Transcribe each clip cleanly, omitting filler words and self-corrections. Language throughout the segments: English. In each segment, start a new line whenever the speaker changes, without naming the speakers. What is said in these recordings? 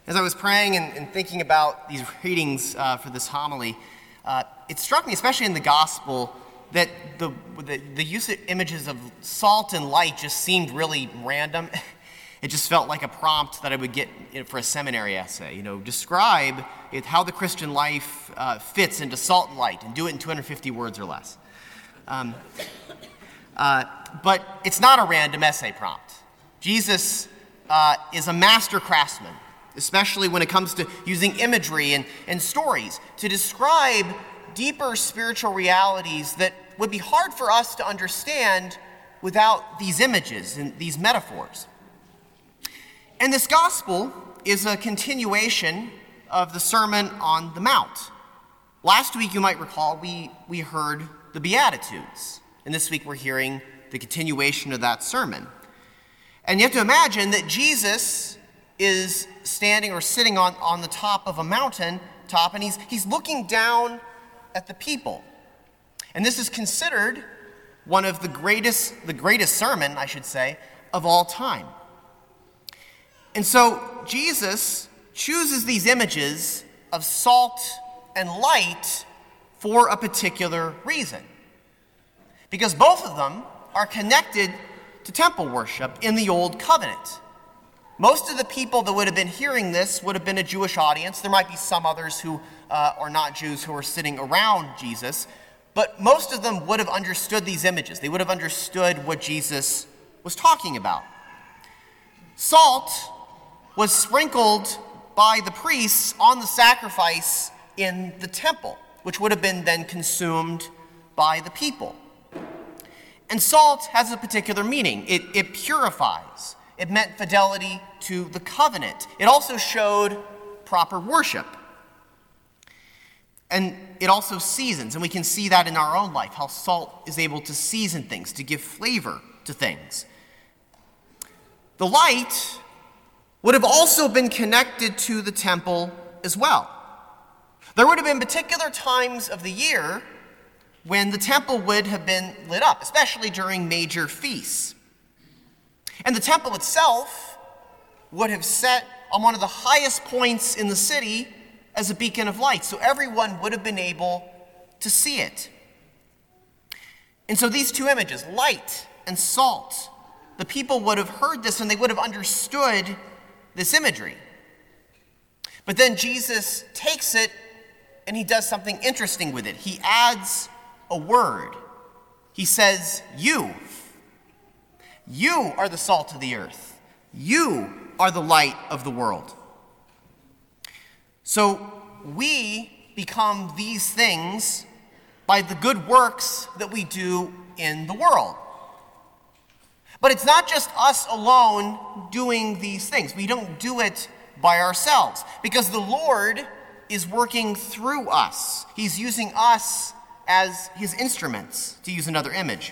As I was praying and thinking about these readings for this homily, it struck me, especially in the gospel, that the use of images of salt and light just seemed really random. It just felt like a prompt that I would get for a seminary essay. Describe how the Christian life fits into salt and light, and do it in 250 words or less. But it's not a random essay prompt. Jesus is a master craftsman, especially when it comes to using imagery and stories to describe deeper spiritual realities that would be hard for us to understand without these images and these metaphors. And this gospel is a continuation of the Sermon on the Mount. Last week, you might recall, we heard the Beatitudes. And this week, we're hearing the continuation of that sermon. And you have to imagine that Jesus is standing or sitting on the top of a mountain top, and he's looking down at the people. And this is considered one of the greatest sermon, I should say, of all time. And so Jesus chooses these images of salt and light for a particular reason. Because both of them are connected to temple worship in the Old Covenant. Most of the people that would have been hearing this would have been a Jewish audience. There might be some others who are not Jews who are sitting around Jesus, but most of them would have understood these images. They would have understood what Jesus was talking about. Salt was sprinkled by the priests on the sacrifice in the temple, which would have been then consumed by the people. And salt has a particular meaning. It purifies. It meant fidelity to the covenant. It also showed proper worship. And it also seasons, and we can see that in our own life, how salt is able to season things, to give flavor to things. The light would have also been connected to the temple as well. There would have been particular times of the year when the temple would have been lit up, especially during major feasts. And the temple itself would have set on one of the highest points in the city as a beacon of light, so everyone would have been able to see it. And so these two images, light and salt, the people would have heard this and they would have understood this imagery. But then Jesus takes it and he does something interesting with it. He adds a word. He says, you are the salt of the earth. You are the light of the world. So we become these things by the good works that we do in the world. But it's not just us alone doing these things. We don't do it by ourselves because the Lord is working through us. He's using us as his instruments, to use another image.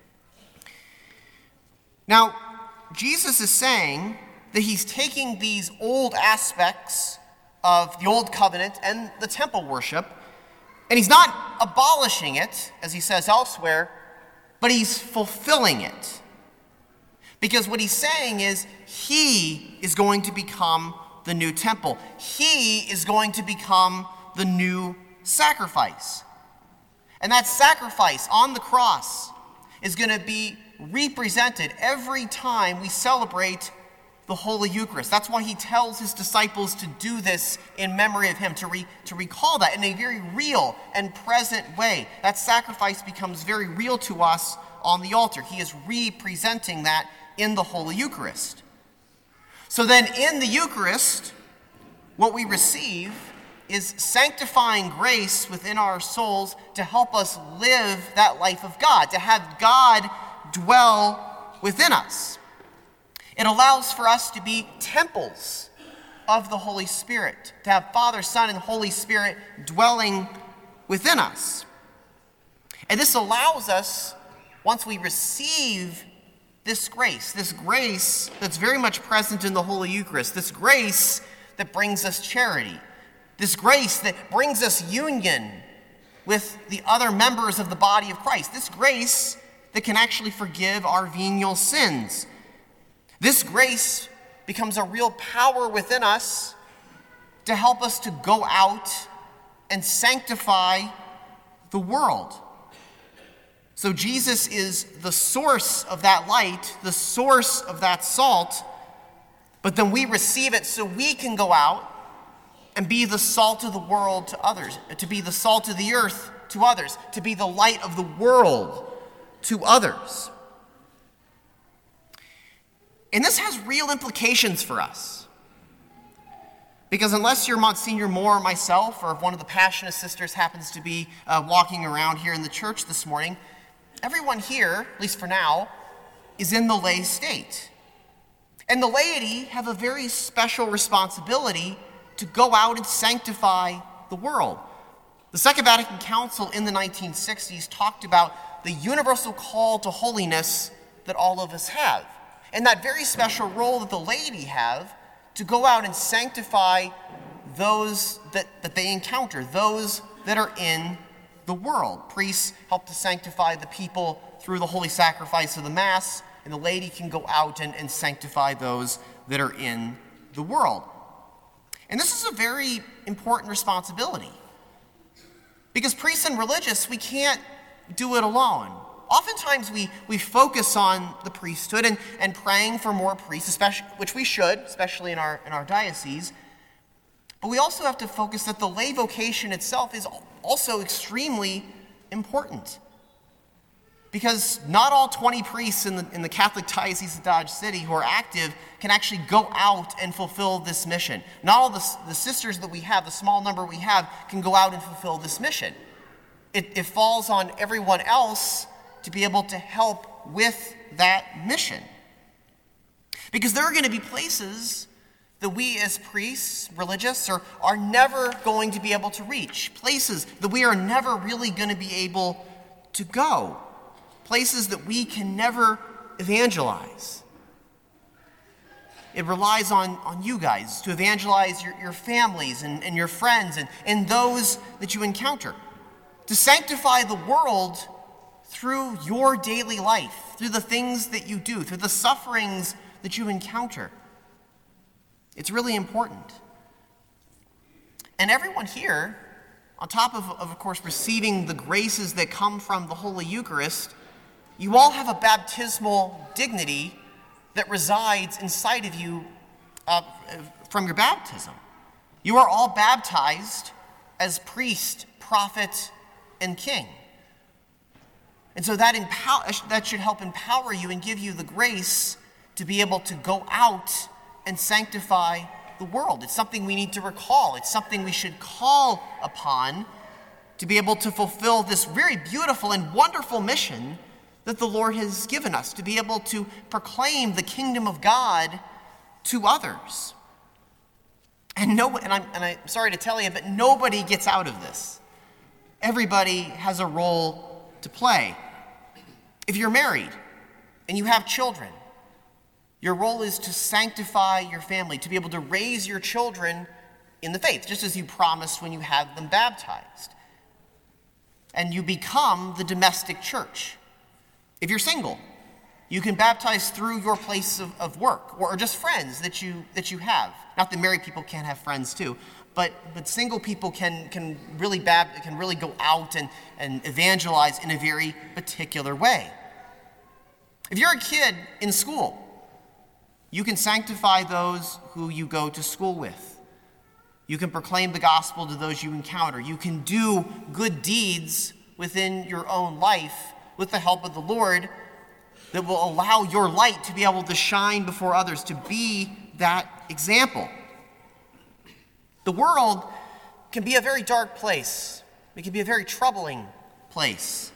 Now, Jesus is saying that he's taking these old aspects of the Old Covenant and the temple worship, and he's not abolishing it, as he says elsewhere, but he's fulfilling it. Because what he's saying is he is going to become the new temple. He is going to become the new sacrifice. And that sacrifice on the cross is going to be represented every time we celebrate the Holy Eucharist. That's why he tells his disciples to do this in memory of him, to recall that in a very real and present way. That sacrifice becomes very real to us on the altar. He is representing that in the Holy Eucharist. So then in the Eucharist, what we receive is sanctifying grace within our souls to help us live that life of God, to have God dwell within us. It allows for us to be temples of the Holy Spirit, to have Father, Son, and Holy Spirit dwelling within us. And this allows us, once we receive this grace that's very much present in the Holy Eucharist, this grace that brings us charity, this grace that brings us union with the other members of the body of Christ, this grace that can actually forgive our venial sins. This grace becomes a real power within us to help us to go out and sanctify the world. So Jesus is the source of that light, the source of that salt, but then we receive it so we can go out and be the salt of the world to others, to be the salt of the earth to others, to be the light of the world to others. And this has real implications for us. Because unless you're Monsignor Moore or myself, or if one of the Passionist sisters happens to be walking around here in the church this morning, everyone here, at least for now, is in the lay state. And the laity have a very special responsibility to go out and sanctify the world. The Second Vatican Council in the 1960s talked about the universal call to holiness that all of us have, and that very special role that the laity have to go out and sanctify those that they encounter, those that are in the world. Priests help to sanctify the people through the holy sacrifice of the Mass, and the laity can go out and sanctify those that are in the world. And this is a very important responsibility. Because priests and religious, we can't do it alone. Oftentimes we focus on the priesthood and praying for more priests, especially, which we should, especially in our diocese. But we also have to focus that the lay vocation itself is also extremely important. Because not all 20 priests in the Catholic Diocese of Dodge City who are active can actually go out and fulfill this mission. Not all the sisters that we have, the small number we have, can go out and fulfill this mission. It falls on everyone else to be able to help with that mission. Because there are going to be places that we as priests, religious, are never going to be able to reach. Places that we are never really going to be able to go. Places that we can never evangelize. It relies on you guys to evangelize your families and your friends and those that you encounter. To sanctify the world through your daily life, through the things that you do, through the sufferings that you encounter. It's really important. And everyone here, on top of course, receiving the graces that come from the Holy Eucharist, you all have a baptismal dignity that resides inside of you from your baptism. You are all baptized as priest, prophet, and king. And so that should help empower you and give you the grace to be able to go out and sanctify the world. It's something we need to recall. It's something we should call upon to be able to fulfill this very beautiful and wonderful mission that the Lord has given us, to be able to proclaim the kingdom of God to others. And I'm sorry to tell you, but nobody gets out of this. Everybody has a role to play. If you're married and you have children, your role is to sanctify your family, to be able to raise your children in the faith, just as you promised when you had them baptized. And you become the domestic church. If you're single, you can baptize through your place of work or just friends that you have. Not that married people can't have friends too, but single people can really go out and evangelize in a very particular way. If you're a kid in school, you can sanctify those who you go to school with. You can proclaim the gospel to those you encounter. You can do good deeds within your own life with the help of the Lord that will allow your light to be able to shine before others, to be that example. The world can be a very dark place. It can be a very troubling place.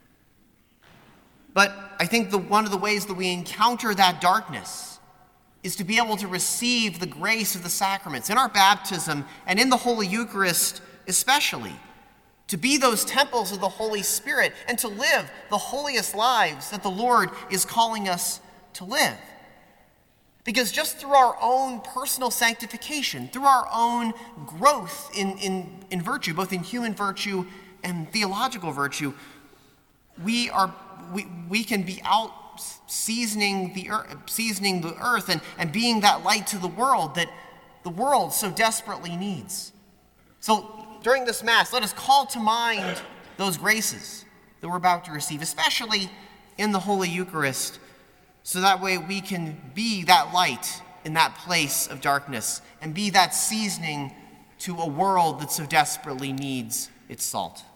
But I think one of the ways that we encounter that darkness is to be able to receive the grace of the sacraments in our baptism and in the Holy Eucharist especially. To be those temples of the Holy Spirit and to live the holiest lives that the Lord is calling us to live. Because just through our own personal sanctification, through our own growth in virtue, both in human virtue and theological virtue, we can be out seasoning the earth and being that light to the world that the world so desperately needs. So during this Mass, let us call to mind those graces that we're about to receive, especially in the Holy Eucharist, so that way we can be that light in that place of darkness and be that seasoning to a world that so desperately needs its salt.